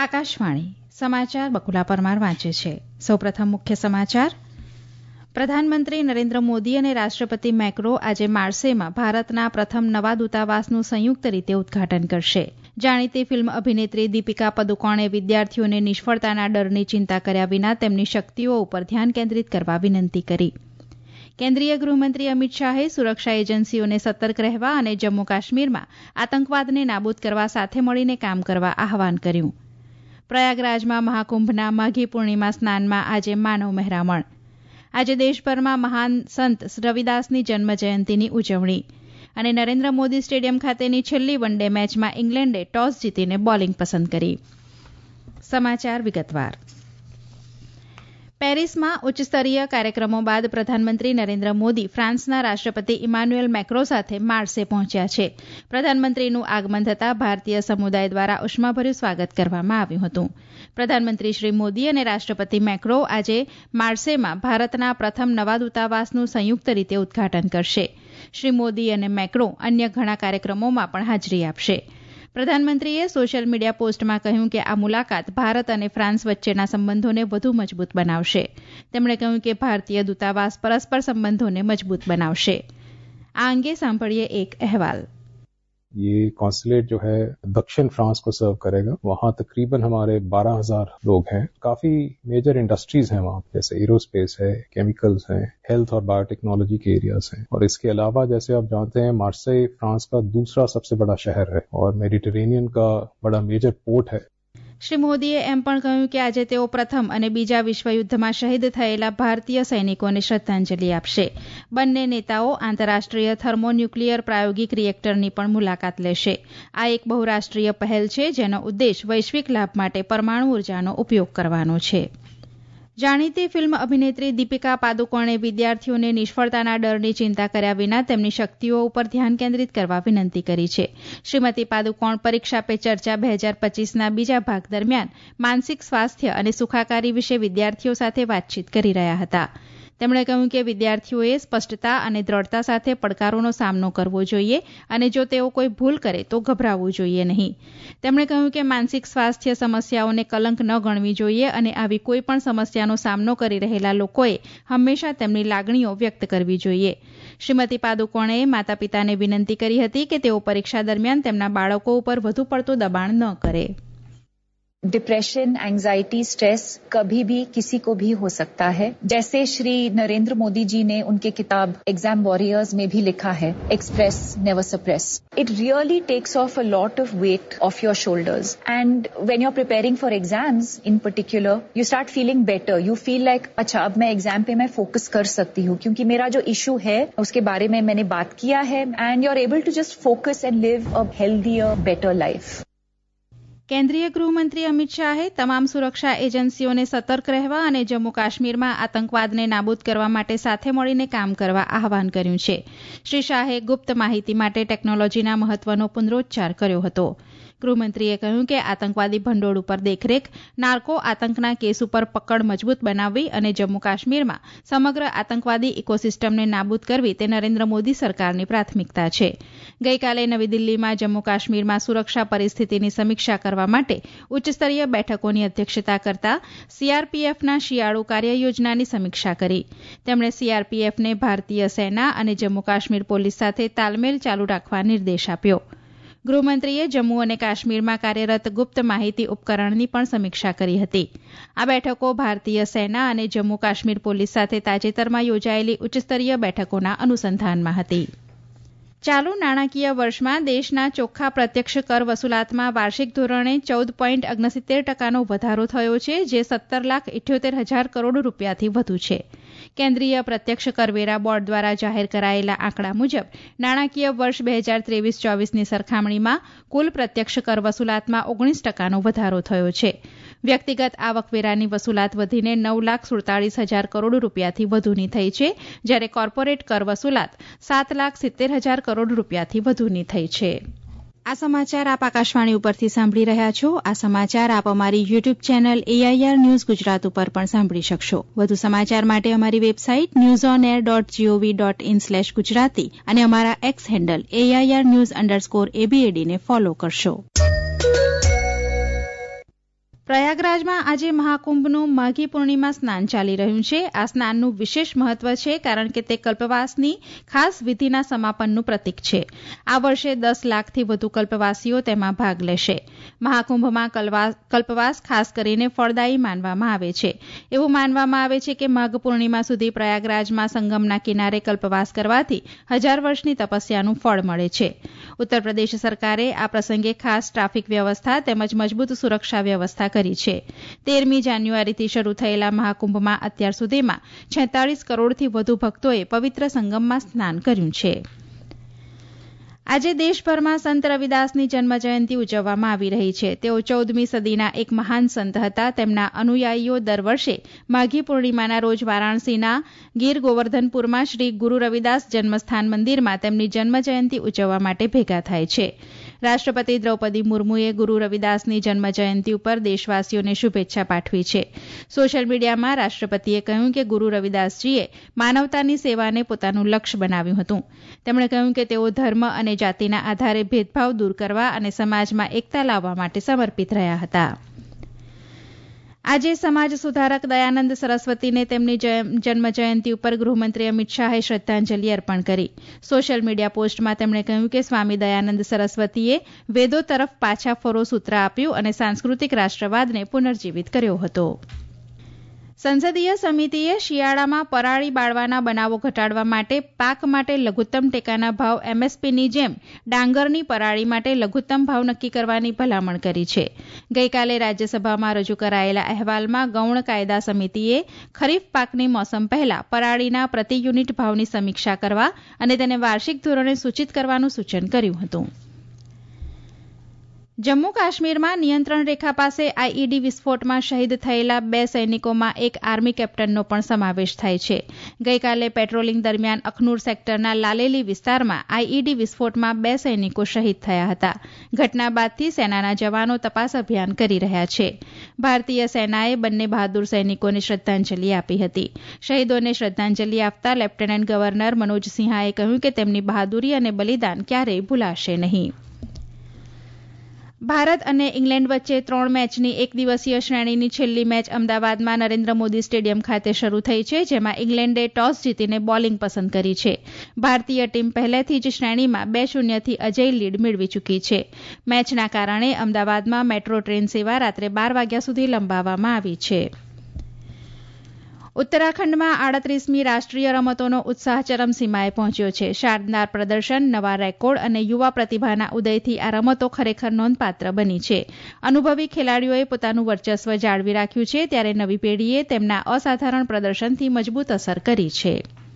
આકાશવાણી સમાચાર બકુલા પરમાર વાંચે છે. સૌપ્રથમ મુખ્ય સમાચાર. પ્રધાનમંત્રી નરેન્દ્ર મોદી અને રાષ્ટ્રપતિ મેક્રો આજે માર્સેમાં ભારતના પ્રથમ નવા દૂતાવાસનું સંયુક્ત રીતે ઉદઘાટન કરશે. જાણીતી ફિલ્મ અભિનેત્રી દીપિકા પદુકોણે વિદ્યાર્થીઓને નિષ્ફળતાના ડરની ચિંતા કર્યા વિના તેમની શક્તિઓ ઉપર ધ્યાન કેન્દ્રિત કરવા વિનંતી કરી. કેન્દ્રીય ગૃહમંત્રી અમિત શાહે સુરક્ષા એજન્સીઓને સતર્ક રહેવા અને જમ્મુ કાશ્મીરમાં આતંકવાદને નાબૂદ કરવા સાથે મળીને કામ કરવા આહવાન કર્યું. પ્રયાગરાજમાં મહાકુંભના માઘી પૂર્ણિમા સ્નાનમાં આજે માનવ મહેરામણ. આજે દેશભરમાં મહાન સંત રવિદાસની જન્મજયંતિની ઉજવણી અને નરેન્દ્ર મોદી સ્ટેડિયમ ખાતેની છેલ્લી વન ડે મેચમાં ઇંગ્લેન્ડે ટોસ જીતીને બોલિંગ પસંદ કરી. સમાચાર વિગતવાર. પેરિસમાં ઉચ્ચસ્તરીય કાર્યક્રમો બાદ પ્રધાનમંત્રી નરેન્દ્ર મોદી ફ્રાન્સના રાષ્ટ્રપતિ ઇમાન્યુએલ મેક્રો સાથે માર્સે પહોંચ્યા છે. પ્રધાનમંત્રીનું આગમન થતાં ભારતીય સમુદાય દ્વારા ઉષ્માભર્યું સ્વાગત કરવામાં આવ્યું હતું. પ્રધાનમંત્રી શ્રી મોદી અને રાષ્ટ્રપતિ મેક્રો આજે માર્સેમાં ભારતના પ્રથમ નવા દૂતાવાસનું સંયુક્ત રીતે ઉદઘાટન કરશે. શ્રી મોદી અને મેક્રો અન્ય ઘણા કાર્યક્રમોમાં પણ હાજરી આપશે. પ્રધાનમંત્રીએ સોશિયલ મીડિયા પોસ્ટમાં કહ્યું કે આ મુલાકાત ભારત અને ફ્રાન્સ વચ્ચેના સંબંધોને વધુ મજબૂત બનાવશે. તેમણે કહ્યું કે ભારતીય દૂતાવાસ પરસ્પર સંબંધોને મજબૂત બનાવશે. આ અંગે સાંભળીએ એક અહેવાલ. ये कॉन्सुलेट जो है दक्षिण फ्रांस को सर्व करेगा. वहाँ तकरीबन हमारे 12,000 लोग हैं. काफी मेजर इंडस्ट्रीज हैं वहाँ, जैसे एरोस्पेस है, केमिकल्स हैं, हेल्थ और बायोटेक्नोलॉजी के एरियाज हैं. और इसके अलावा जैसे आप जानते हैं मार्सेई फ्रांस का दूसरा सबसे बड़ा शहर है और मेडिटेरेनियन का बड़ा मेजर पोर्ट है. શ્રી મોદીએ એમ પણ કહ્યું કે આજે તેઓ પ્રથમ અને બીજા વિશ્વયુદ્ધમાં શહીદ થયેલા ભારતીય સૈનિકોને શ્રદ્ધાંજલિ આપશે. બંને નેતાઓ આંતરરાષ્ટ્રીય થર્મોન્યુક્લિયર પ્રાયોગિક રિએક્ટરની પણ મુલાકાત લેશે. આ એક બહુરાષ્ટ્રીય પહેલ છે જેનો ઉદ્દેશ વૈશ્વિક લાભ માટે પરમાણુ ઉર્જાનો ઉપયોગ કરવાનો છે. જાણીતી ફિલ્મ અભિનેત્રી દીપિકા પાદુકોણે વિદ્યાર્થીઓને નિષ્ફળતાના ડરની ચિંતા કર્યા વિના તેમની શક્તિઓ ઉપર ધ્યાન કેન્દ્રિત કરવા વિનંતી કરી છે. શ્રીમતી પાદુકોણ પરીક્ષા પે ચર્ચા 2025ના બીજા ભાગ દરમિયાન માનસિક સ્વાસ્થ્ય અને સુખાકારી વિશે વિદ્યાર્થીઓ સાથે વાતચીત કરી રહ્યા હતા. તેમણે કહ્યું કે વિદ્યાર્થીઓએ સ્પષ્ટતા અને દ્રઢતા સાથે પડકારોનો સામનો કરવો જોઈએ અને જો તેઓ કોઈ ભૂલ કરે તો ગભરાવવું જોઈએ નહીં. તેમણે કહ્યું કે માનસિક સ્વાસ્થ્ય સમસ્યાઓને કલંક ન ગણવી જોઈએ અને આવી કોઈ પણ સમસ્યાનો સામનો કરી રહેલા લોકોએ હંમેશા તેમની લાગણીઓ વ્યક્ત કરવી જોઈએ. શ્રીમતી પાદુકોણે માતા પિતાને વિનંતી કરી હતી કે તેઓ પરીક્ષા દરમિયાન તેમના બાળકો ઉપર વધુ પડતું દબાણ ન કરે. डिप्रेशन, एंजाइटी, स्ट्रेस कभी भी किसी को भी हो सकता है. जैसे श्री नरेंद्र मोदी जी ने उनके किताब एग्जाम वॉरियर्स में भी लिखा है, express never suppress. It really takes off a lot of weight off your shoulders. And when you're preparing for exams in particular, you start feeling better. You feel like अच्छा अब मैं exam पे मैं focus कर सकती हूँ क्योंकि मेरा जो इशू है उसके बारे में मैंने बात किया है and you're able to just focus and live a healthier, better life. કેન્દ્રીય ગૃહમંત્રી અમિત શાહે તમામ સુરક્ષા એજન્સીઓને સતર્ક રહેવા અને જમ્મુ કાશ્મીરમાં આતંકવાદને નાબૂદ કરવા માટે સાથે મળીને કામ કરવા આહવાન કર્યું છે. શ્રી શાહે ગુપ્ત માહિતી માટે ટેકનોલોજીના મહત્વનો પુનરોચ્ચાર કર્યો હતો. ગૃહમંત્રીએ કહ્યું કે આતંકવાદી ભંડોળ ઉપર દેખરેખ, નાર્કો આતંકના કેસ ઉપર પકડ મજબૂત બનાવવી અને જમ્મુ કાશ્મીરમાં સમગ્ર આતંકવાદી ઇકોસિસ્ટમને નાબૂદ કરવી તે નરેન્દ્ર મોદી સરકારની પ્રાથમિકતા છે. ગઈકાલે નવી દિલ્હીમાં જમ્મુ કાશ્મીરમાં સુરક્ષા પરિસ્થિતિની સમીક્ષા કરવા માટે ઉચ્ચસ્તરીય બેઠકોની અધ્યક્ષતા કરતા સીઆરપીએફના શિયાળુ કાર્યયોજનાની સમીક્ષા કરી. તેમણે સીઆરપીએફને ભારતીય સેના અને જમ્મુ કાશ્મીર પોલીસ સાથે તાલમેલ ચાલુ રાખવા નિર્દેશ આપ્યો. ગૃહમંત્રીએ જમ્મુ અને કાશ્મીરમાં કાર્યરત ગુપ્ત માહિતી ઉપકરણની પણ સમીક્ષા કરી હતી. આ બેઠકો ભારતીય સેના અને જમ્મુ કાશ્મીર પોલીસ સાથે તાજેતરમાં યોજાયેલી ઉચ્ચસ્તરીય બેઠકોના અનુસંધાનમાં હતી. ચાલુ નાણાકીય વર્ષમાં દેશના ચોખ્ખા પ્રત્યક્ષ કર વસૂલાતમાં વાર્ષિક ધોરણે 14.69% વધારો થયો છે, જે 17,78,000 કરોડ રૂપિયાથી વધુ છે. કેન્દ્રીય પ્રત્યક્ષ કરવેરા બોર્ડ દ્વારા જાહેર કરાયેલા આંકડા મુજબ નાણાકીય વર્ષ 2023-24ની સરખામણીમાં કુલ પ્રત્યક્ષ કર વસૂલાતમાં 19%નો વધારો થયો છે. વ્યક્તિગત આવકવેરાની વસૂલાત વધીને 9,47,000 કરોડ રૂપિયાથી વધુની થઈ છે, જ્યારે કોર્પોરેટ કર વસૂલાત 7,70,000 કરોડ રૂપિયાથી વધુની થઈ છે. આ સમાચાર આપ આકાશવાણી ઉપરથી સાંભળી રહ્યા છો. આ સમાચાર આપ અમારી YouTube channel AIR news Gujarat ઉપર પણ સાંભળી શકશો. વધુ સમાચાર માટે અમારી વેબસાઇટ newsonair.gov.in/gujarati અને અમારા એક્સ હેન્ડલ AIR news_ABAD ને ફોલો કરશો. પ્રયાગરાજમાં આજે મહાકુંભનું માઘી પૂર્ણિમા સ્નાન ચાલી રહ્યું છે. આ સ્નાનનું વિશેષ મહત્વ છે કારણ કે તે કલ્પવાસની ખાસ વિધિના સમાપનનું પ્રતીક છે. આ વર્ષે 10 લાખથી વધુ કલ્પવાસીઓ તેમાં ભાગ લેશે. મહાકુંભમાં કલ્પવાસ ખાસ કરીને ફળદાયી માનવામાં આવે છે. એવું માનવામાં આવે છે કે માઘ પૂર્ણિમા સુધી પ્રયાગરાજમાં સંગમના કિનારે કલ્પવાસ કરવાથી 1000 વર્ષની તપસ્યાનું ફળ મળે છે. ઉત્તર પ્રદેશ સરકારે આ પ્રસંગે ખાસ ટ્રાફિક વ્યવસ્થા તેમજ મજબૂત સુરક્ષા વ્યવસ્થા કરી છે. 13મી જાન્યુઆરીથી શરૂ થયેલા મહાકુંભમાં અત્યાર સુધીમાં 46 કરોડથી વધુ ભક્તોએ પવિત્ર સંગમમાં સ્નાન કર્યું છે. આજે દેશભરમાં સંત રવિદાસની જન્મજયંતિ ઉજવવામાં આવી રહી છે. તેઓ 14મી સદીના એક મહાન સંત હતા. તેમના અનુયાયીઓ દર વર્ષે માઘી પૂર્ણિમાના રોજ વારાણસીના ગીર ગોવર્ધનપુરમાં શ્રી ગુરુ રવિદાસ જન્મસ્થાન મંદિરમાં તેમની જન્મજયંતિ ઉજવવા માટે ભેગા થાય છે. રાષ્ટ્રપતિ દ્રૌપદી મુર્મુએ ગુરુ રવિદાસની જન્મજયંતિ ઉપર દેશવાસીઓને શુભેચ્છા પાઠવી છે. સોશિયલ મીડિયામાં રાષ્ટ્રપતિએ કહ્યું કે ગુરુ રવિદાસજીએ માનવતાની સેવાને પોતાનું લક્ષ્ય બનાવ્યું હતું. તેમણે કહ્યું કે તેઓ ધર્મ અને જાતિના આધારે ભેદભાવ દૂર કરવા અને સમાજમાં એકતા લાવવા માટે સમર્પિત રહ્યા હતા. આજે સમાજ સુધારક દયાનંદ સરસ્વતીને તેમની જન્મજયંતિ ઉપર ગૃહમંત્રી અમિત શાહે શ્રદ્ધાંજલિ અર્પણ કરી. સોશિયલ મીડિયા પોસ્ટમાં તેમણે કહ્યું કે સ્વામી દયાનંદ સરસ્વતીએ વેદો તરફ પાછા ફરો સૂત્ર આપ્યું અને સાંસ્કૃતિક રાષ્ટ્રવાદને પુનર્જીવિત કર્યો હતો. સંસદીય સમિતિએ શિયાળામાં પરાળી બાળવાના બનાવો ઘટાડવા માટે પાક માટે લઘુત્તમ ટેકાના ભાવ એમએસપીની જેમ ડાંગરની પરાળી માટે લઘુત્તમ ભાવ નક્કી કરવાની ભલામણ કરી છે. ગઈકાલે રાજ્યસભામાં રજૂ કરાયેલા અહેવાલમાં ગૌણ કાયદા સમિતિએ ખરીફ પાકની મોસમ પહેલા પરાળીના પ્રતિ યુનિટ ભાવની સમીક્ષા કરવા અને તેને વાર્ષિક ધોરણે સૂચિત કરવાનું સૂચન કર્યું હતું. જમ્મુ કાશ્મીરમાં નિયંત્રણ રેખા પાસે આઈઈડી વિસ્ફોટમાં શહીદ થયેલા 2 સૈનિકોમાં એક આર્મી કેપ્ટનનો પણ સમાવેશ થાય છે. ગઈકાલે પેટ્રોલિંગ દરમિયાન અખનૂર સેક્ટરના લાલેલી વિસ્તારમાં આઈઈડી વિસ્ફોટમાં 2 સૈનિકો શહીદ થયા હતા. ઘટના બાદથી સેનાના જવાનો તપાસ અભિયાન કરી રહ્યા છે. ભારતીય સેનાએ બંને બહાદુર સૈનિકોને શ્રદ્ધાંજલિ આપી હતી. શહીદોને શ્રદ્ધાંજલિ આપતા લેફ્ટનન્ટ ગવર્નર મનોજ સિંહાએ કહ્યું કે તેમની બહાદુરી અને બલિદાન ક્યારેય ભૂલાશે નહીં. ભારત અને ઇંગ્લેન્ડ વચ્ચે 3 મેચની એક દિવસીય શ્રેણીની છેલ્લી મેચ અમદાવાદમાં નરેન્દ્ર મોદી સ્ટેડિયમ ખાતે શરૂ થઈ છે, જેમાં ઇંગ્લેન્ડે ટોસ જીતીને બોલિંગ પસંદ કરી છે. ભારતીય ટીમ પહેલેથી જ શ્રેણીમાં 2-0થી અજેય લીડ મેળવી ચૂકી છે. મેચના કારણે અમદાવાદમાં મેટ્રો ટ્રેન સેવા રાત્રે 12 વાગ્યા સુધી લંબાવવામાં આવી છે. ઉત્તરાખંડમાં 38મી રાષ્ટ્રીય રમતોનો ઉત્સાહ ચરમસીમાએ પહોંચ્યો છે. શાનદાર પ્રદર્શન, નવા રેકોર્ડ અને યુવા પ્રતિભાના ઉદયથી આ રમતો ખરેખર નોંધપાત્ર બની છે. અનુભવી ખેલાડીઓએ પોતાનું વર્ચસ્વ જાળવી રાખ્યું છે, ત્યારે નવી પેઢીએ તેમના અસાધારણ પ્રદર્શનથી મજબૂત અસર કરી છે.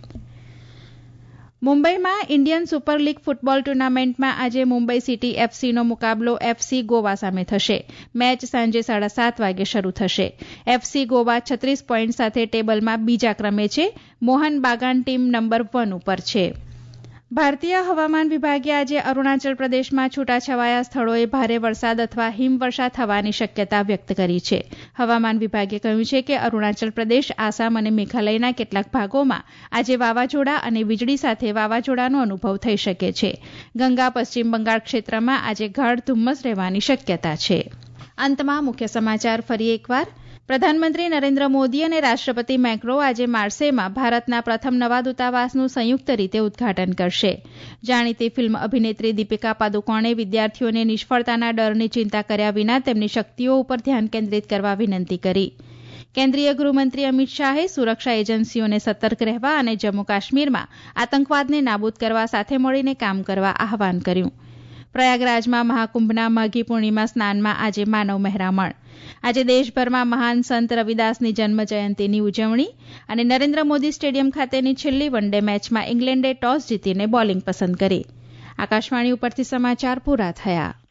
મુંબઈમાં ઇન્ડિયન સુપર લીગ ફૂટબોલ ટુર્નામેન્ટમાં આજે મુંબઈ સિટી એફસીનો મુકાબલો એફસી ગોવા સામે થશે. મેચ સાંજે 7:30 વાગે શરૂ થશે. એફસી ગોવા 36 પોઈન્ટ સાથે ટેબલમાં બીજા ક્રમે છે. મોહન બાગાન ટીમ નંબર 1 ઉપર છે. ભારતીય હવામાન વિભાગે આજે અરુણાચલ પ્રદેશમાં છૂટાછવાયા સ્થળોએ ભારે વરસાદ અથવા હિમવર્ષા થવાની શક્યતા વ્યક્ત કરી છે. હવામાન વિભાગે કહ્યું છે કે અરુણાચલ પ્રદેશ, આસામ અને મેઘાલયના કેટલાક ભાગોમાં આજે વાવાઝોડા અને વીજળી સાથે વાવાઝોડાનો અનુભવ થઈ શકે છે. ગંગા પશ્ચિમ બંગાળ ક્ષેત્રમાં આજે ગાઢ ધુમ્મસ રહેવાની શક્યતા છે. અંતમાં મુખ્ય સમાચાર ફરી એકવાર. પ્રધાનમંત્રી નરેન્દ્ર મોદી અને રાષ્ટ્રપતિ મેક્રો આજે માર્સેમાં ભારતના પ્રથમ નવા દૂતાવાસનું સંયુક્ત રીતે ઉદઘાટન કરશે. જાણીતી ફિલ્મ અભિનેત્રી દીપિકા પાદુકોણે વિદ્યાર્થીઓને નિષ્ફળતાના ડરની ચિંતા કર્યા વિના તેમની શક્તિઓ ઉપર ધ્યાન કેન્દ્રિત કરવા વિનંતી કરી. કેન્દ્રીય ગૃહમંત્રી અમિત શાહે સુરક્ષા એજન્સીઓને સતર્ક રહેવા અને જમ્મુ કાશ્મીરમાં આતંકવાદને નાબૂદ કરવા સાથે મળીને કામ કરવા આહવાન કર્યું. પ્રયાગરાજમાં મહાકુંભના માઘી પૂર્ણિમા સ્નાનમાં આજે માનવ મહેરામણ. આજે દેશભરમાં મહાન સંત રવિદાસની જન્મજયંતિની ઉજવણી અને નરેન્દ્ર મોદી સ્ટેડિયમ ખાતેની છેલ્લી વન ડે મેચમાં ઇંગ્લેન્ડે ટોસ જીતીને બોલિંગ પસંદ કરી. આકાશવાણી ઉપરથી સમાચાર પૂરા થયા.